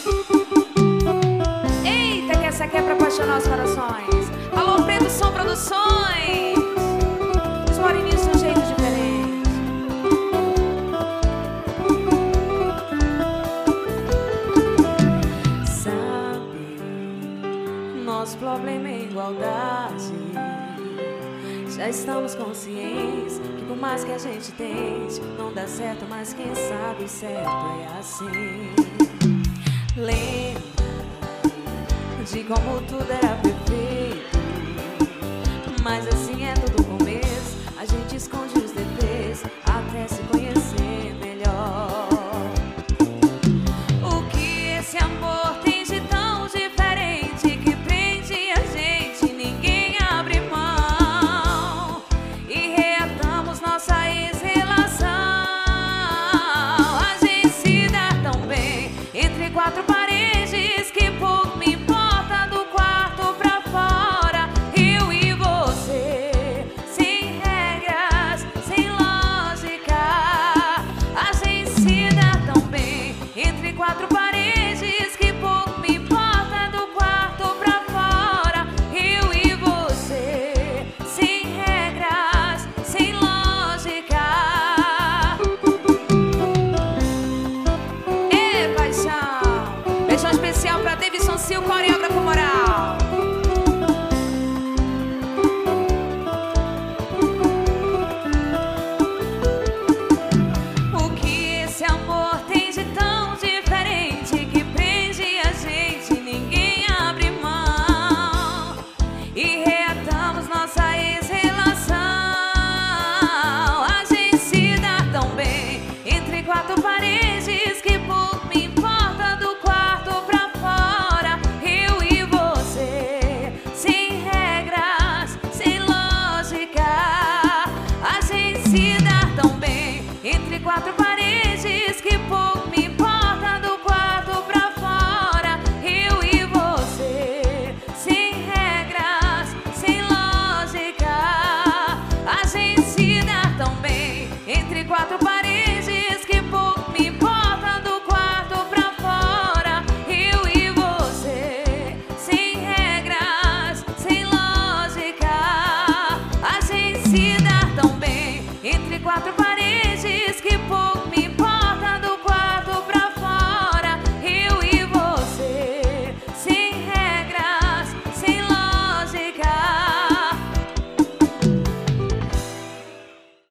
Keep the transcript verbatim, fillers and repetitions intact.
Eita, que essa aqui é pra apaixonar os corações. Alô, Preto Som Produções. Os moreninhos de um jeito diferente. Sabe, nosso problema é igualdade. Já estamos conscientes que por mais que a gente tente, não dá certo, mas quem sabe o certo é assim. Lembra de como tudo era perfeito, mas assim é todo começo. A gente esconde os defeitos até se conhecer melhor. O que esse amor tem de tão diferente que prende a gente, ninguém abre mão, e reatamos nossa ex-relação. A gente se dá tão bem entre quatro paredes que pouco me importa do quarto pra fora. Eu e você, sem regras, sem lógica. A gente se dá tão bem entre quatro paredes.